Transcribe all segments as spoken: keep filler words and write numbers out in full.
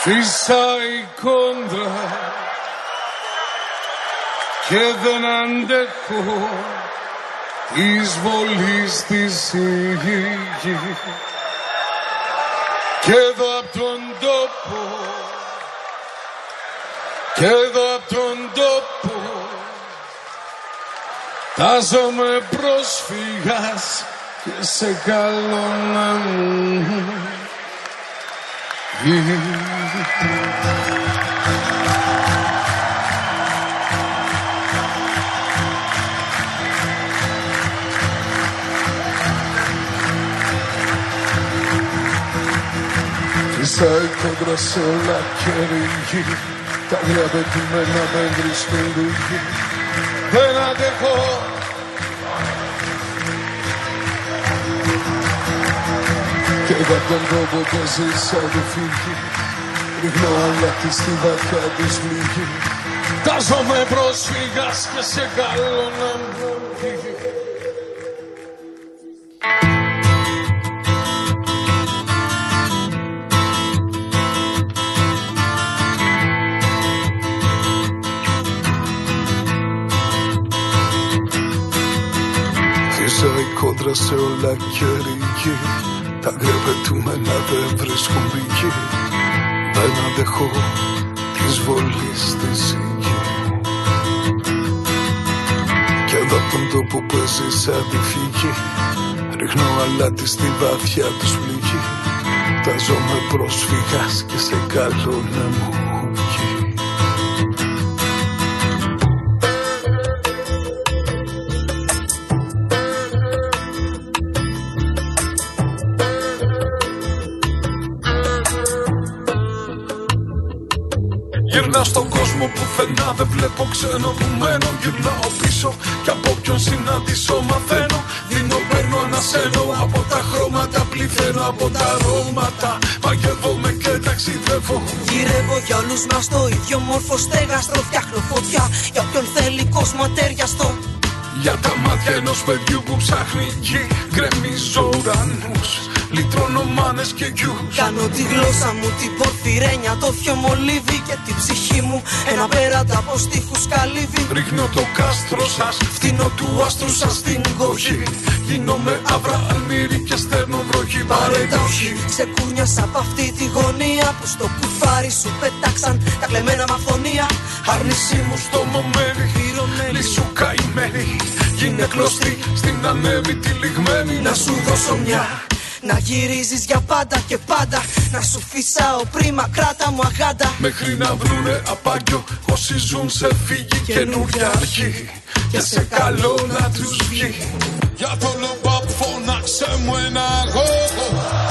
Φύσαει κόντρα και δεν αντέχω της βολής της γη. Κι εδώ απ' τον τόπο, κι εδώ απ' τον τόπο τάζομαι πρόσφυγας και σε καλώ να μου Φυσάει κόντρα σε όλα και ρίγη, τα αγρία πετυμένα δεν βρίσκουν λίγη. Δεν αντέχω και εγώ απ' τον τόπο που ζήσα του φύγει, ρίχνω αλάτι στη βαθιά της πληγή. τάζομαι πρόσφυγας και σε καλώ να μου φύγει. Φυσάει κόντρα σε όλα και ρίγη, τα αγρία πετούμενα δεν βρίσκουν πηγή. Δεν αντέχω της βολής της γη. Κι εδώ απ' τον τόπο που έζησα τη φύγη, ρίχνω αλάτι στη βαθιά τους πληγή. Τάζομαι πρόσφυγας και σε καλώ να μου βγει. Γυρνάω στον κόσμο που πουθενά δεν βλέπω ξένο που μένω. Γυρνάω πίσω κι από ποιον συναντήσω μαθαίνω. Δίνω, παίρνω, ανασένω, από τα χρώματα πληθαίνω, από τα αρώματα μαγεύομαι και ταξιδεύω. Γυρεύω για όλους μας το ίδιο μόρφο στέγαστρο. Φτιάχνω φωτιά για όποιον θέλει κόσμο ατέριαστο. Για τα μάτια ενός παιδιού που ψάχνει γη, γκρεμίζω ουρανούς, λυτρώνω μάνες και γιους. Κάνω τη γλώσσα μου την πορφυρένια, το θιωμολύβι και την ψυχή μου ένα πέρατα από στίχους καλύβι. Ρίχνω το κάστρο σας, φτύνω του άστρου σας την κοχή. Γίνομαι άβρα, αλμύρι και στέρνω βροχή. Παρεντοχή, ξεκούνιασα απ' αυτή τη γωνία που στο κουφάρι σου πετάξαν τα κλεμμένα μ' αυθονία. Άρνησή μου στο μομέρι, λύσου καημένη. Γίνε κλωστή στην ανέμη τη λιγμένη. Να σου δώσω μια, να γυρίζεις για πάντα και πάντα. Να σου φυσάω πρίμα, κράτα μου αγάντα. Μέχρι να βρουνε απάγιο όσοι ζουν σε φύγη καινούρια αρχή. Και σε καλό να τους βγει. Για το λομπάπ φώναξε μου ένα αγώγο.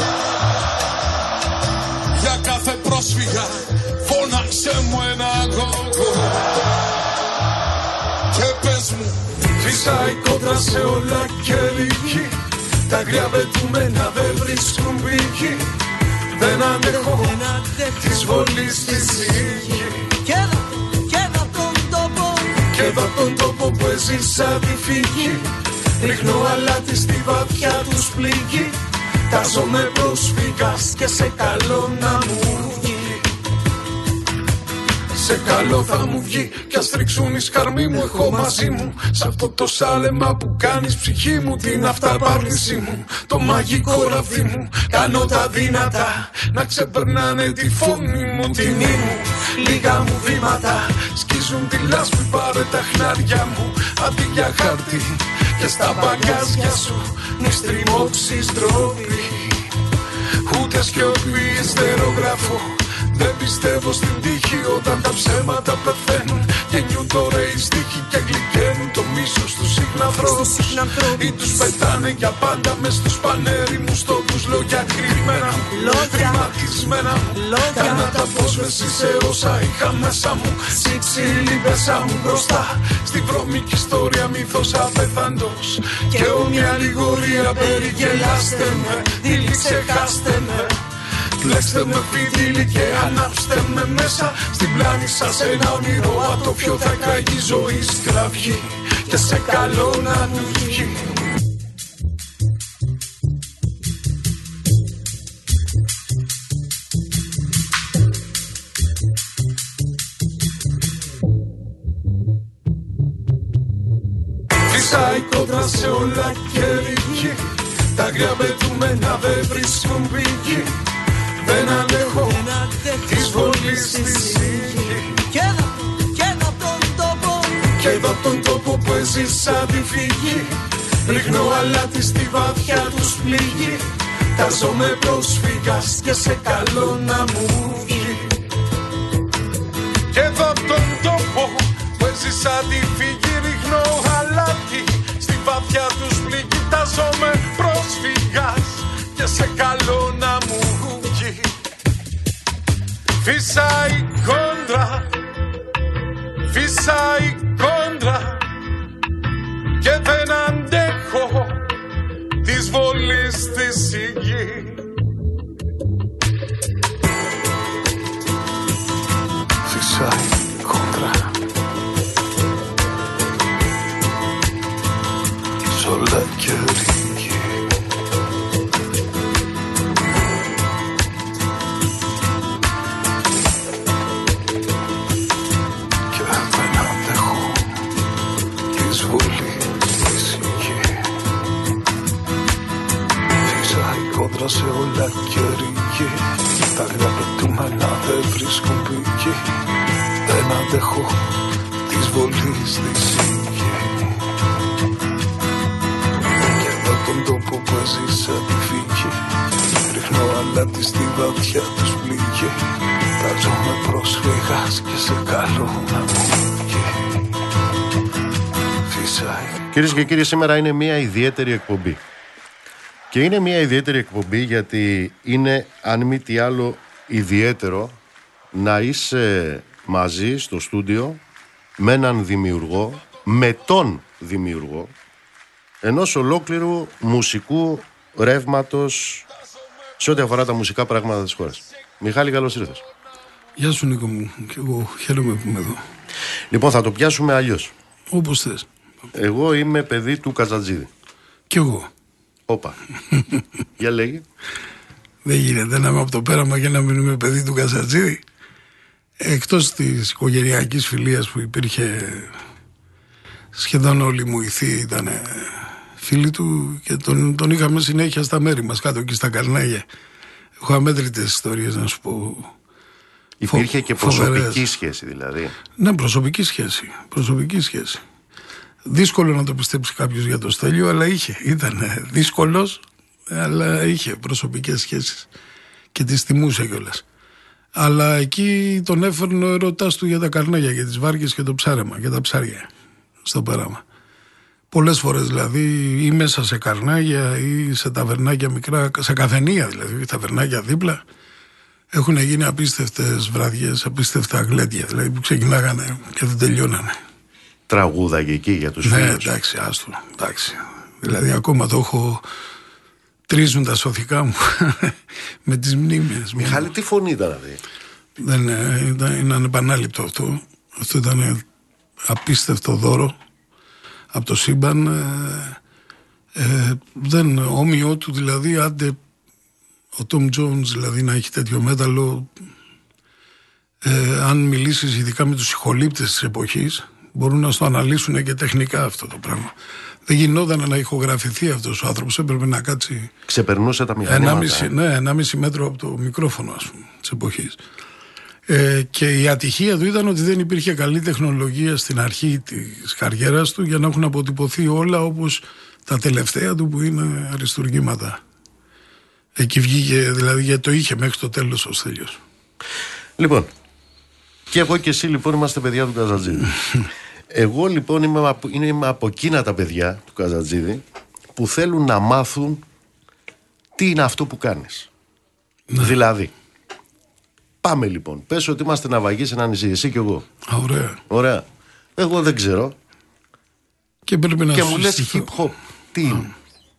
Για κάθε πρόσφυγα φώναξε μου ένα αγώγο. Και πες μου, φυσάει κόντρα σε όλα και ρίγη, τα αγρία πετούμενα δεν βρίσκουν πηγή. Δεν αντέχω της βολής της γη. Κι εδώ, κι εδώ απ' τον τόπο, κι εδώ απ' τον τόπο που έζησα τη φύγη. Ρίχνω αλάτι στη βαθιά τους πληγή. Τάζομαι πρόσφυγας και σε καλό να μου βγει. Σε καλό θα μου βγει κι ας τρίξουν οι σκαρμοί μου. Έχω μαζί μου σ' αυτό το σάλεμα που κάνεις ψυχή μου την αυταπάρνησή μου. Το μαγικό ραβδί μου κάνω τα δύνατα να ξεπερνάνε τη φωνή μου. Τιμή μου, λίγα μου βήματα σκίζουν τη λάσπη. Πάρε τα χνάρια μου αντί για χάρτη και στα μπαγκάζια σου μη στριμώξεις ντροπή. Ούτε σκιοπή ιστερογράφω. Δεν πιστεύω στην τύχη όταν τα ψέματα πεθαίνουν. Γεννιούν τώρα οι στίχοι και γλυκαίνουν το μίσος στους συχνανθρώπους. Ή τους πετάνε για πάντα μες στους πανέριμους τόπους. Λόγια κρυμμένα μου, χρηματισμένα μου. Κάνα τα απόσβεση σε όσα είχα μέσα μου. Σύψιλη πέσα μου μπροστά στη βρώμικη ιστορία μύθος απεθαντός. Και όμοια λιγορία περιγελάστε με, δίλη ξεχάστε με. Πλέξτε με φιδίλη και ανάψτε με μέσα στην πλάνη σας ένα όνειρο. Ατόφιο θα κραγεί ζωή σκραυγή και σε καλό να του βγει. Φυσάει κόντρα σε όλα και ρίγη. Τα αγριά πετούμενα δεν βρίσκουν πηγή. Δεν αντέχω της βολής στη σίγη. Και εδώ, και εδώ απ' τον τόπο, και εδώ απ' τον τόπο που έζησα τη φυγή. Ρίχνω αλάτι στη βαθιά τους πληγή. Τάζομαι πρόσφυγας και σε καλό να μου βγει. Και εδώ απ' τον τόπο που έζησα τη φυγή. Ρίχνω αλάτι στη βαθιά τους πληγή. Τάζομαι πρόσφυγας και σε καλό να μου βγει. Φυσάει κόντρα, φυσάει κόντρα και δεν αντέχω της βολής της υγιή. Φυσάει κόντρα σ' όλα και ρίγη. Και δεν αντέχω της βολής της υγιή. Φυσάει κόντρα σε όλα και ρίγη. Τα γραπετούμενα δεν βρίσκουν πηγή. Δεν αντέχω της βολής της υγιή. Και εδώ τον τόπο που έζησα τη φύγη. Ρίχνω αλάτι στη βαθιά τους πληγή. Τάζομαι πρόσφυγας και σε καλό να μου βγει. Φυσάει. Κυρίες και κύριοι, σήμερα είναι μια ιδιαίτερη εκπομπή. Και είναι μια ιδιαίτερη εκπομπή γιατί είναι, αν μη τι άλλο, ιδιαίτερο να είσαι μαζί στο στούντιο με έναν δημιουργό, με τον δημιουργό ενός ολόκληρου μουσικού ρεύματος σε ό,τι αφορά τα μουσικά πράγματα της χώρας. Μιχάλη, καλώς ήρθες. Γεια σου Νίκο μου, και εγώ χαίρομαι που είμαι εδώ. Λοιπόν, θα το πιάσουμε αλλιώς. Όπως θες. Εγώ είμαι παιδί του Καζατζίδη. Κι εγώ. Όπα. Για λέγει. Δεν γίνεται να είμαι από το πέραμα και να μην είμαι παιδί του Καζατζίδη. Εκτός της οικογενειακής φιλίας που υπήρχε, σχεδόν όλοι μου ηθοί ήταν φίλοι του και τον, τον είχαμε συνέχεια στα μέρη μας, κάτω εκεί στα Καρνάγια. Έχω αμέτρητες ιστορίες να σου πω. Υπήρχε φο, και προσωπική φοβερές. σχέση δηλαδή. Ναι, προσωπική σχέση. Προσωπική σχέση. Δύσκολο να το πιστέψει κάποιος για το Στέλιο, αλλά είχε. Ήταν δύσκολος, αλλά είχε προσωπικές σχέσεις. Και τις τιμούσε κιόλας. Αλλά εκεί τον έφερνε ο ερωτάς του για τα καρνάγια, για τις βάρκες και το ψάρεμα, και τα ψάρια στο πέραμα. Πολλές φορές δηλαδή, ή μέσα σε καρνάγια ή σε ταβερνάκια μικρά, σε καφενεία δηλαδή, ταβερνάκια δίπλα. Έχουν γίνει απίστευτες βραδιές, απίστευτα γλέντια, δηλαδή που ξεκινάγανε και δεν τελειώνανε. Τραγούδα και εκεί για τους ναι, φίλους. Ναι, εντάξει, άστο, εντάξει. Δηλαδή ακόμα το έχω, τρίζουν τα σωθικά μου με τις μνήμες. Μιχάλη, τι φωνή ήταν αυτή? Δεν ήταν, είναι ανεπανάληπτο αυτό. Αυτό ήταν απίστευτο δώρο από το σύμπαν. Ε, ε, δεν, όμοιό του δηλαδή, άντε ο Τόμ Τζόουνς δηλαδή να έχει τέτοιο μέταλλο. Ε, αν μιλήσεις ειδικά με τους ψυχολήπτες της εποχής, μπορούν να στο αναλύσουν και τεχνικά αυτό το πράγμα. Δεν γινόταν να ηχογραφηθεί αυτός ο άνθρωπος, έπρεπε να κάτσει. Ξεπερνούσε τα μηχανήματα. Ναι, ενάμιση μέτρο από το μικρόφωνο, ας πούμε, της εποχής. Ε, και η ατυχία του ήταν ότι δεν υπήρχε καλή τεχνολογία στην αρχή της καριέρας του για να έχουν αποτυπωθεί όλα όπως τα τελευταία του που είναι αριστουργήματα. Εκεί βγήκε, δηλαδή, γιατί το είχε μέχρι το τέλος ο Στέλιος. Λοιπόν, και εγώ και εσύ λοιπόν είμαστε παιδιά του Καζατζίδη. Εγώ λοιπόν είμαι από, είμαι από εκείνα τα παιδιά του Καζατζίδη που θέλουν να μάθουν τι είναι αυτό που κάνεις. Ναι. Δηλαδή, πάμε λοιπόν. Πες ότι είμαστε ναυαγοί σε ένα νησί, εσύ και εγώ. Α, ωραία. Ωραία. Εγώ δεν ξέρω. Και πρέπει να και σου μου λες hip hop. Τι είναι?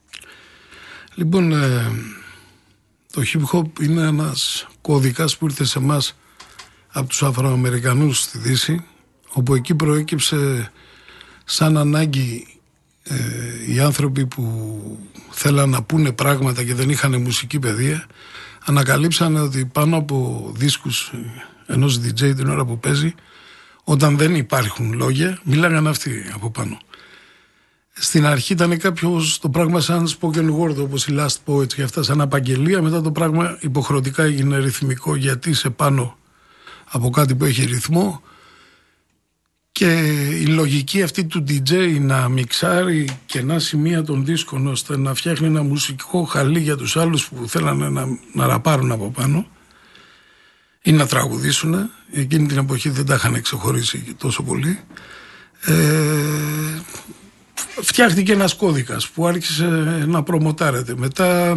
Λοιπόν, ε, το hip hop είναι ένας κώδικας που ήρθε σε εμάς από τους Αφροαμερικανούς στη Δύση, όπου εκεί προέκυψε σαν ανάγκη ε, οι άνθρωποι που θέλαν να πούνε πράγματα και δεν είχαν μουσική παιδεία, ανακαλύψανε ότι πάνω από δίσκους ενός ντι τζέι την ώρα που παίζει, όταν δεν υπάρχουν λόγια, μιλάγαν αυτοί από πάνω. Στην αρχή ήταν κάποιο το πράγμα σαν spoken word, όπως οι Last Poets και αυτά, σαν απαγγελία. Μετά το πράγμα υποχρεωτικά έγινε ρυθμικό, γιατί είσαι πάνω από κάτι που έχει ρυθμό. Και η λογική αυτή του ντι τζέι να μιξάρει κενά σημεία των δίσκων ώστε να φτιάχνει ένα μουσικό χαλί για τους άλλους που θέλανε να, να ραπάρουν από πάνω ή να τραγουδήσουν. Εκείνη την εποχή δεν τα είχαν ξεχωρίσει τόσο πολύ. Ε, φτιάχτηκε ένας κώδικας που άρχισε να προμοτάρεται. Μετά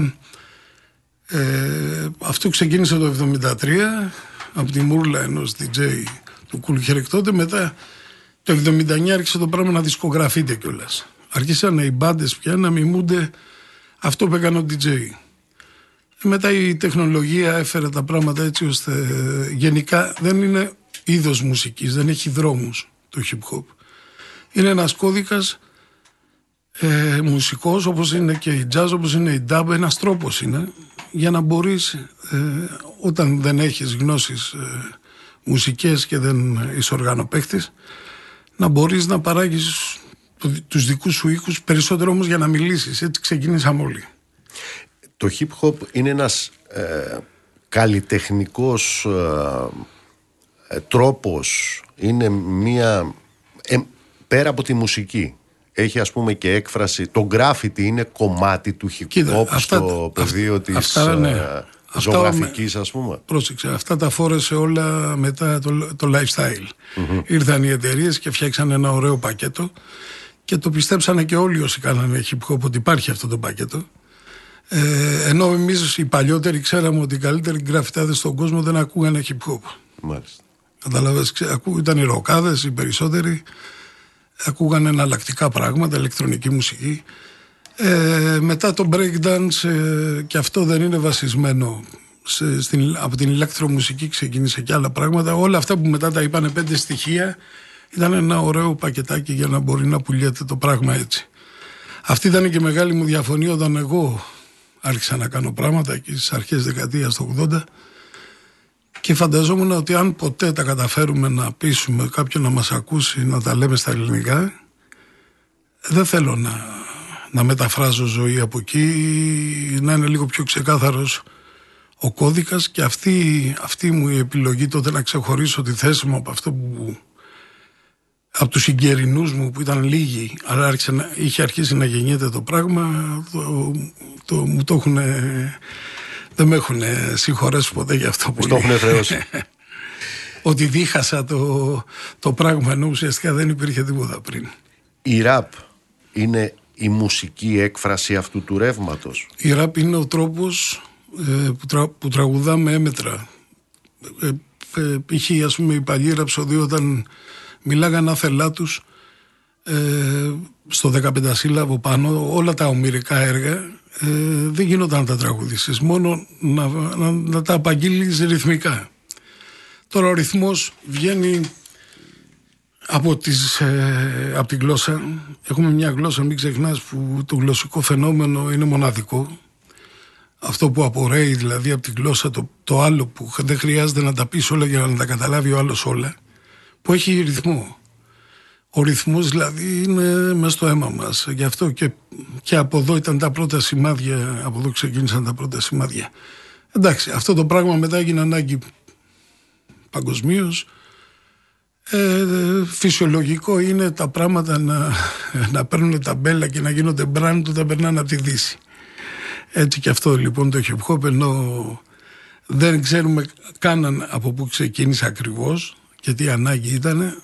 ε, αυτό ξεκίνησε το εβδομήντα τρία από τη μούρλα ενός ντι τζέι του Cool Herc τότε. Μετά το εβδομήντα εννιά άρχισε το πράγμα να δισκογραφείται κιόλας. Αρχίσαν οι μπάντες πια να μιμούνται αυτό που έκανε ο ντι τζέι. Μετά η τεχνολογία έφερε τα πράγματα έτσι ώστε γενικά δεν είναι είδος μουσικής, δεν έχει δρόμους το hip hop. Είναι ένας κώδικας ε, μουσικός, όπως είναι και η jazz, όπως είναι η dub, ένας τρόπος είναι για να μπορείς ε, όταν δεν έχεις γνώσεις ε, μουσικές και δεν είσαι οργανοπαίχτης, να μπορείς να παράγεις τους δικούς σου ήχους, περισσότερο όμως για να μιλήσεις. Έτσι ξεκίνησαμε όλοι. Το hip hop είναι ένας ε, καλλιτεχνικός ε, ε, τρόπος, είναι μία ε, πέρα από τη μουσική. Έχει ας πούμε και έκφραση, το graffiti είναι κομμάτι του hip hop. Κοίτα, αυτά, στο πεδίο της αυτά, ναι. ε, ζωγραφικής ας πούμε. Πρόσεξε, αυτά τα φόρεσε όλα μετά το, το lifestyle. Mm-hmm. Ήρθαν οι εταιρείες και φτιάξαν ένα ωραίο πακέτο και το πιστέψανε και όλοι όσοι κάνανε hip hop ότι υπάρχει αυτό το πακέτο. Ε, ενώ εμείς οι παλιότεροι ξέραμε ότι οι καλύτεροι γκραφιτάδες στον κόσμο δεν ακούγανε hip hop. Μάλιστα. Καταλαβες, ήταν οι ροκάδες οι περισσότεροι, ακούγανε εναλλακτικά πράγματα, ηλεκτρονική μουσική. Ε, μετά το breakdance ε, και αυτό δεν είναι βασισμένο σε, στην, από την ηλεκτρομουσική ξεκίνησε και άλλα πράγματα. Όλα αυτά που μετά τα είπανε πέντε στοιχεία ήταν ένα ωραίο πακετάκι για να μπορεί να πουλιέται το πράγμα έτσι. Αυτή ήταν και μεγάλη μου διαφωνία όταν εγώ άρχισα να κάνω πράγματα εκεί στις αρχές δεκαετίας του ογδόντα και φανταζόμουν ότι αν ποτέ τα καταφέρουμε να πείσουμε κάποιον να μας ακούσει να τα λέμε στα ελληνικά, δεν θέλω να, να μεταφράζω ζωή από εκεί, να είναι λίγο πιο ξεκάθαρος ο κώδικας και αυτή, αυτή μου η επιλογή τότε να ξεχωρίσω τη θέση μου από αυτό που από τους συγγερινούς μου που ήταν λίγοι, αλλά άρχισε να, είχε αρχίσει να γεννιέται το πράγμα, το, το, μου το έχουν, δεν με έχουν συγχωρέσει ποτέ για αυτό που το έχουν χρεώσει. Ότι δίχασα το, το πράγμα, ενώ ουσιαστικά δεν υπήρχε τίποτα πριν. Η ραπ είναι η μουσική έκφραση αυτού του ρεύματος. Η ραπ είναι ο τρόπος ε, που, τρα, που τραγουδάμε έμετρα. Ε, ε, είχε ας πούμε η παλιή ραψοδία όταν μιλάγαν άθελά τους ε, στο δεκαπεντασύλλαβο πάνω, όλα τα ομηρικά έργα ε, δεν γινόταν να τα τραγουδήσεις, μόνο να, να, να τα απαγγείλεις ρυθμικά. Τώρα ο ρυθμός βγαίνει από, τις, ε, από τη γλώσσα. Έχουμε μια γλώσσα, μην ξεχνάς, που το γλωσσικό φαινόμενο είναι μοναδικό. Αυτό που απορρέει δηλαδή από τη γλώσσα, το, το άλλο που δεν χρειάζεται να τα πεις όλα για να τα καταλάβει ο άλλος όλα, που έχει ρυθμό. Ο ρυθμός δηλαδή είναι μέσα στο αίμα μας. Γι' αυτό και, και από εδώ ήταν τα πρώτα σημάδια, από εδώ ξεκίνησαν τα πρώτα σημάδια. Εντάξει, αυτό το πράγμα μετά έγινε ανάγκη παγκοσμίως. Ε, φυσιολογικό είναι τα πράγματα να, να παίρνουν τα μπέλα και να γίνονται μπραντ όταν περνάνε από τη Δύση. Έτσι και αυτό λοιπόν το hip hop, ενώ δεν ξέρουμε καν από πού ξεκίνησε ακριβώς και τι ανάγκη ήταν, ε,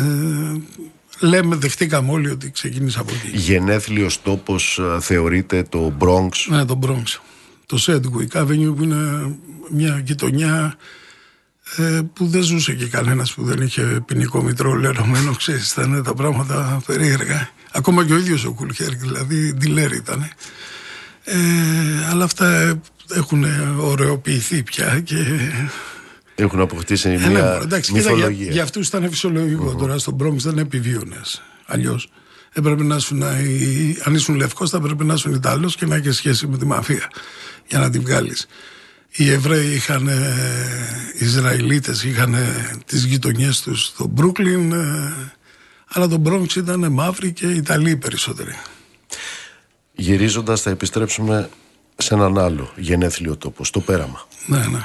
λέμε, δεχτήκαμε όλοι ότι ξεκίνησε από εκεί. Γενέθλιος τόπος θεωρείται το Bronx. Ναι, το Bronx. Το Sedgwick Avenue που είναι μια γειτονιά ε, που δεν ζούσε και κανένας που δεν είχε ποινικό μητρό λερωμένο, ξέρεις, ήταν τα πράγματα περίεργα. Ακόμα και ο ίδιος ο Cool Herc, δηλαδή ντιλέρ ήταν. Ε, αλλά αυτά έχουν ωρεοποιηθεί πια και έχουν αποκτήσει μια ε, ναι, εντάξει, μυθολογία. Κοίτα, για, για αυτούς ήταν φυσιολογικό. Mm-hmm. Τώρα στον Bronx δεν επιβίωνες. Αλλιώς έπρεπε να ήσουν, αν ήσουν λευκός, θα πρέπει να ήσουν Ιταλός και να έχει σχέση με τη μαφία για να τη βγάλεις. Οι Εβραίοι είχαν, οι Ισραηλίτες είχαν τις γειτονιές τους στο Μπρούκλιν, αλλά το Bronx ήταν μαύροι και Ιταλοί περισσότεροι. Γυρίζοντας θα επιστρέψουμε σε έναν άλλο γενέθλιο τόπο, στο Πέραμα. Ναι, ναι.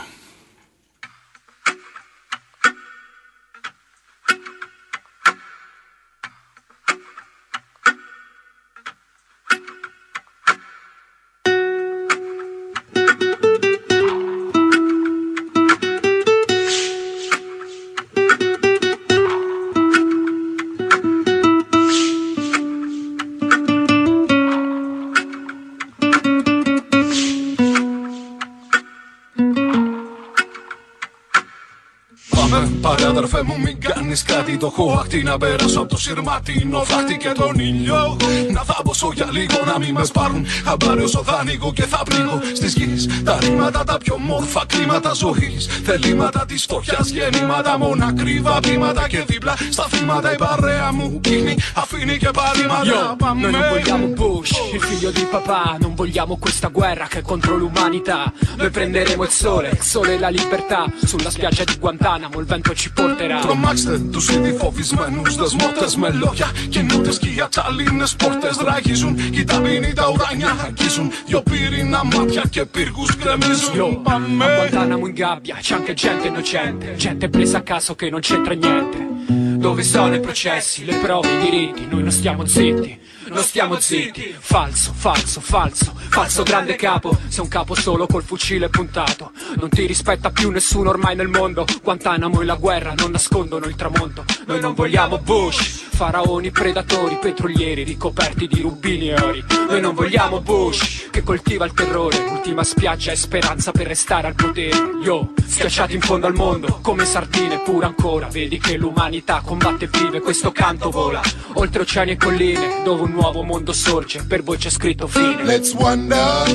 Αδερφέ μου μην κάνεις κάτι, το έχω αχτή να πέρασω από το σειρματίνο δάχτη και τον ήλιο. Να θάμπωσω για λίγο, να μην με σπάρουν χαμπάρι όσο θα ανοίγω και θα πνίγω στις γης τα ρήματα, τα πιο μόρφα κλίματα ζωής. Θελήματα της φτωχιάς, γεννήματα, μονακρίβα βήματα και δίπλα στα θύματα η παρέα μου πίνει, αφήνει και παρήματα. Yo, noi non vogliamo Bush, il figlio di papà, non vogliamo questa guerra che è contro l'umanità. Noi prenderemo il sole, il sole e la libertà, sulla spiaggia di Guantanamo il vento ci porterà. Τρομάξτε τους ήδη φοβισμένους δεσμότες με λόγια. Κινούνται σκιά, τσαλίνες πόρτες ράγιζουν. Κι τα πίνει τα ουράνια αγγίζουν. Δυο πύρινα μάτια και πύργους γκρεμίζουν. Yo, a Guantanamo in gabbia c'è anche gente innocente, gente presa a caso che non c'entra niente. Dove sono i processi, le prove, i diritti, noi non stiamo zitti. Non stiamo zitti, falso, falso, falso, falso grande capo. Sei un capo solo col fucile puntato. Non ti rispetta più nessuno ormai nel mondo. Guantanamo e la guerra non nascondono il tramonto. Noi non vogliamo Bush, faraoni, predatori, petrolieri ricoperti di rubini e ori. Noi non vogliamo Bush, che coltiva il terrore. L'ultima spiaggia è speranza per restare al potere. Yo, schiacciati in fondo al mondo, come sardine pure ancora. Vedi che l'umanità combatte e vive, questo canto vola. Oltre oceani e colline, dove un nuovo mondo sorge, per voi c'è scritto fine. Let's wander,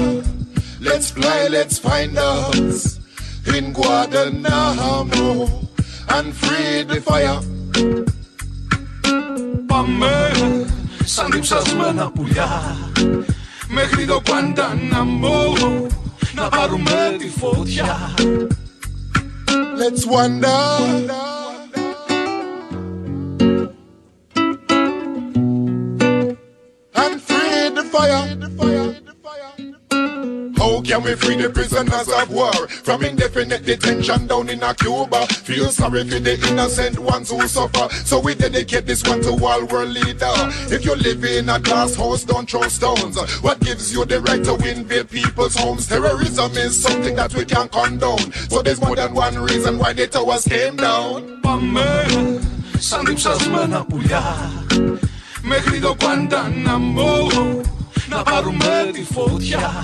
let's fly, let's find us in Guantanamo and free the fire. Πάμε σαν διψασμένα πουλιά μέχρι το Guantanamo να πάρουμε τη φωτιά. Let's wander, fire. How can we free the prisoners of war from indefinite detention down in a Cuba? Feel sorry for the innocent ones who suffer, so we dedicate this one to all world leader. If you live in a glass house, don't throw stones. What gives you the right to invade people's homes? Terrorism is something that we can't condone, so there's more than one reason why the towers came down. Πάμε σαν διψασμένα πουλιά μέχρι το Guantanamo να πάρουμε τη φωτιά.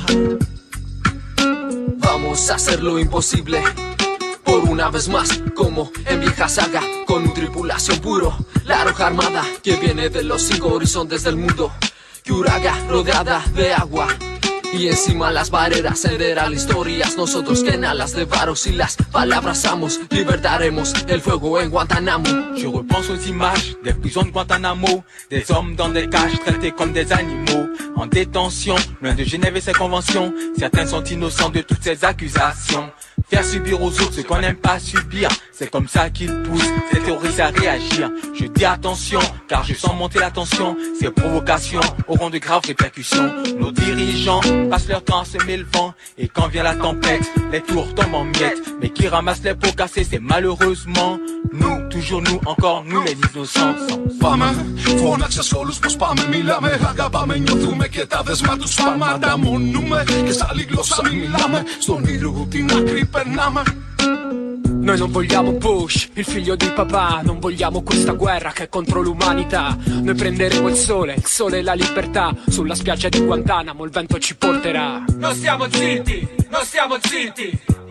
Vamos a hacer lo imposible por una vez más, como en vieja saga, con un tripulación puro, la roja armada que viene de los cinco horizontes del mundo. Kyuraga rodeada de agua y encima las barreras cederán historias. Nosotros que en alas de varos y las palabras amos, libertaremos el fuego en Guantanamo. Je repense aux images des prisons de Guantanamo, des hommes dans des cages traités comme des animaux, en détention, loin de Genève et ses conventions. Certains sont innocents de toutes ces accusations. Faire subir aux autres ce qu'on n'aime pas subir, c'est comme ça qu'ils poussent ces terroristes à réagir. Je dis attention, car je sens monter la tension. Ces provocations auront de graves répercussions. Nos dirigeants passent leur temps à semer le vent, et quand vient la tempête, les tours tombent en miettes. Mais qui ramasse les pots cassés, c'est malheureusement nous, toujours nous, encore nous les innocents. Πάμε, φώναξες όλους πως πάμε, μιλάμε, αγαπάμε, νιώθουμε και τα δεσμά τους πάμε. Ανταμονούμε και σ' άλλη γλώσσα μη μιλάμε, στον ήλιο την άκρη περνάμε. Noi non vogliamo Bush, il figlio di papà, non vogliamo questa guerra che è contro l'umanità. Noi prenderemo il sole, il sole e la libertà, sulla spiaggia di Guantanamo il vento ci porterà. Non stiamo zitti, non stiamo zitti.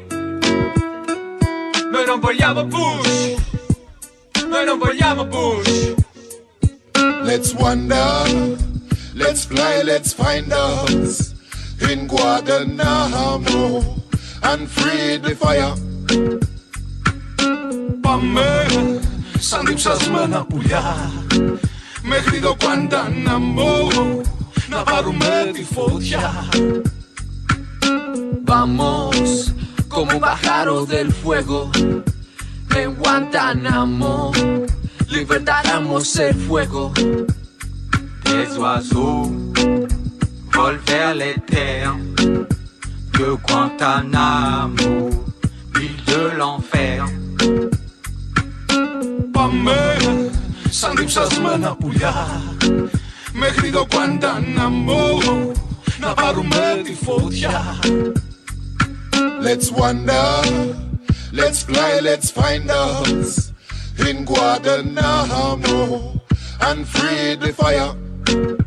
Noi non vogliamo Bush, noi non vogliamo Bush. Let's wander, let's fly, let's find us in Guantanamo and free the fire. Πάμε σαν διψασμένα πουλιά μέχρι το Guantanamo να πάρουμε τη φωτιά. Vamos como pájaro del fuego en Guantanamo libertaremos el fuego. Des oiseaux volent vers les terres de Guantanamo, ville de l'enfer. Πάμε σαν διψασμένα πουλιά μέχρι το Guantanamo να πάρουμε τη φωτιά. Let's wander, let's fly, let's find us in Guantanamo and free the fire.